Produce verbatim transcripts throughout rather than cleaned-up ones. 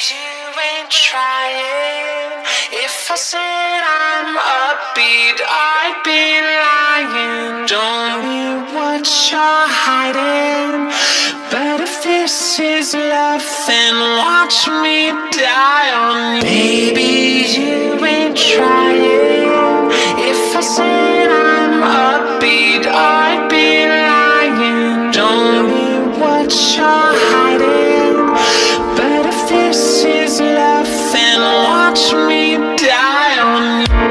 you ain't trying. If I said I'm upbeat, I'd be lying. Don't know what you're hiding. But if this is love, then watch me die on you. Baby, you ain't trying. If I said I'm upbeat, I'd be lying. Don't know what you're hiding. But if this is love, then watch me die on you.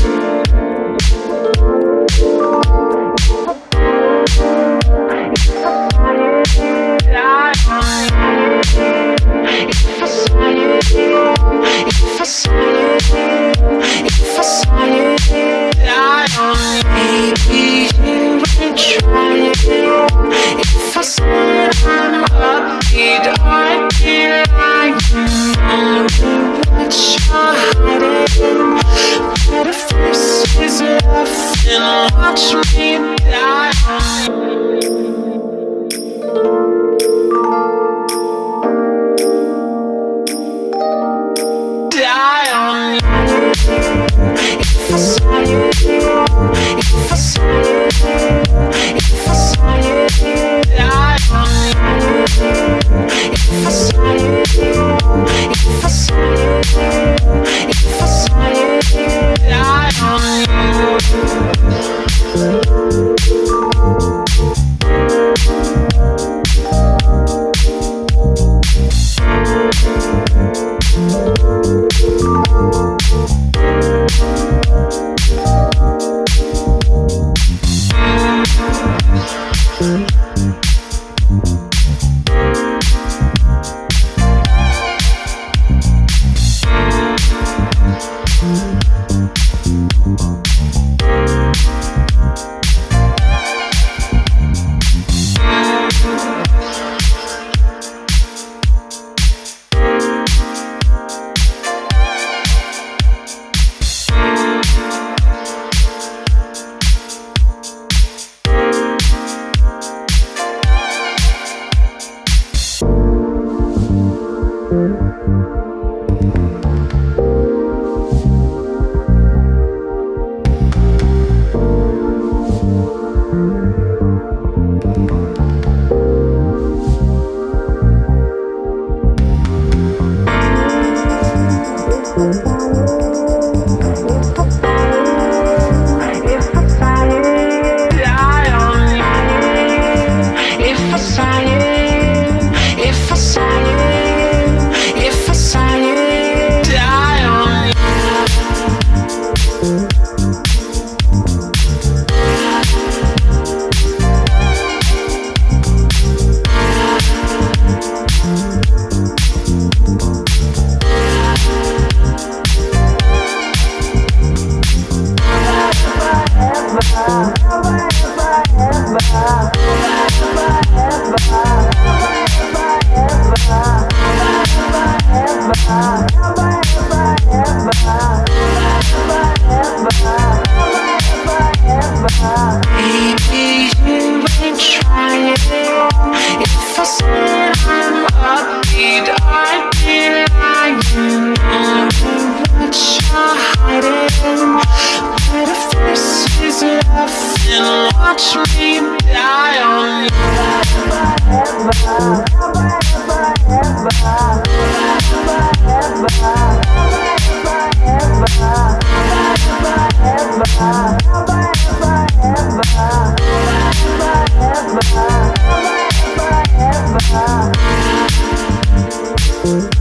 If I saw you, if I saw you, if I saw you, die on me. Baby, you ain't trying. If I said I'm upbeat, I'd be lying. Only what you're hiding. But if this is love, then watch me die on you. Die on you. If I saw you, if I saw you, if I saw you, die on you. If I saw you, if I saw you, if I saw you, die on you. Baby, you ain't trying. If I said I'm upbeat, I'd be lying. Only what you're hiding. But if this is love, then watch me die on you. Ever, ever, ever, ever, ever.